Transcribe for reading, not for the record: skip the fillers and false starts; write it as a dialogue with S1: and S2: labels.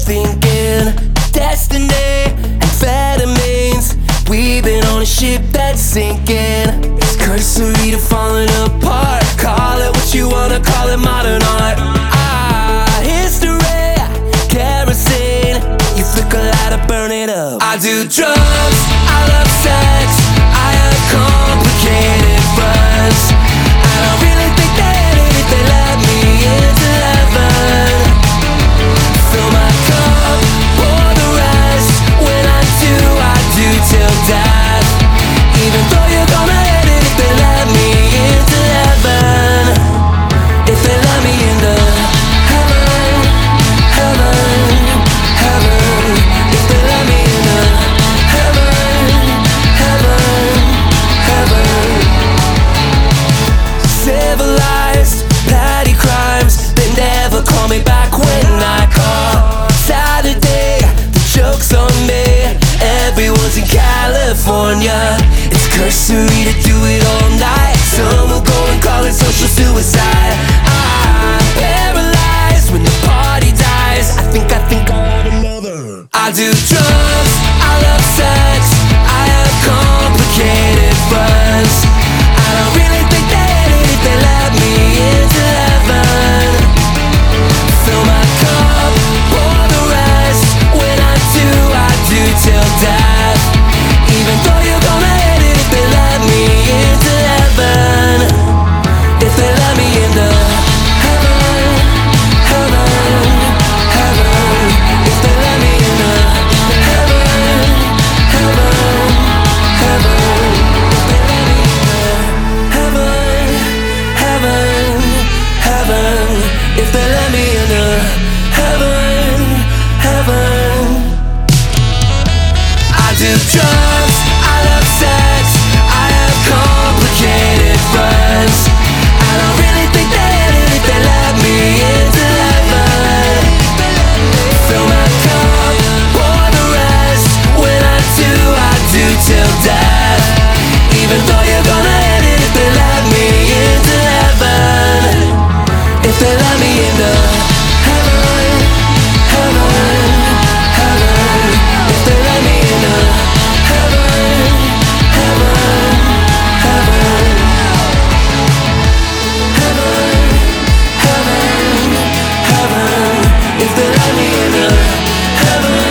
S1: thinking destiny, amphetamines. We've been on a ship that's sinking. It's cursory to falling apart. Call it what you wanna call it, modern art. History, kerosene. You flick a lighter, burn it up. I do drugs, I love sex, I have complicated runs. I don't really think that if they let me into heaven. Fill my cup, pour the rest. When I do till death. Even though you're gonna hate it if they let me into heaven. If they let me into heaven, heaven, heaven. If they let me into heaven, heaven, heaven. Civilized, petty crimes, they never call me back when I call. Saturday, the joke's on me. Everyone's in California. It's cursory to do it all night. Some will go and call it social suicide. I'm paralyzed when the party dies. I think I had another. I do drugs, I love sex, I have complicated runs. I don't really think that if they let me into heaven. Fill my cup, pour the rest. When I do till death. Even though you're gonna hate it if they let me into heaven. If they let me into heaven, heaven, heaven. If they let me into heaven, heaven, heaven. If they let me into heaven, heaven, heaven. If they let me into heaven, heaven. I do drugs, I love sex, I have complicated runs. I don't really think that if they let me into heaven. Fill my cup, pour the rest. When I do till death. Even though you're gonna hate it if they let me into heaven. If they let me into heaven, heaven, heaven. If they let me into heaven, heaven, heaven. Heaven, heaven, heaven. If they let me into heaven.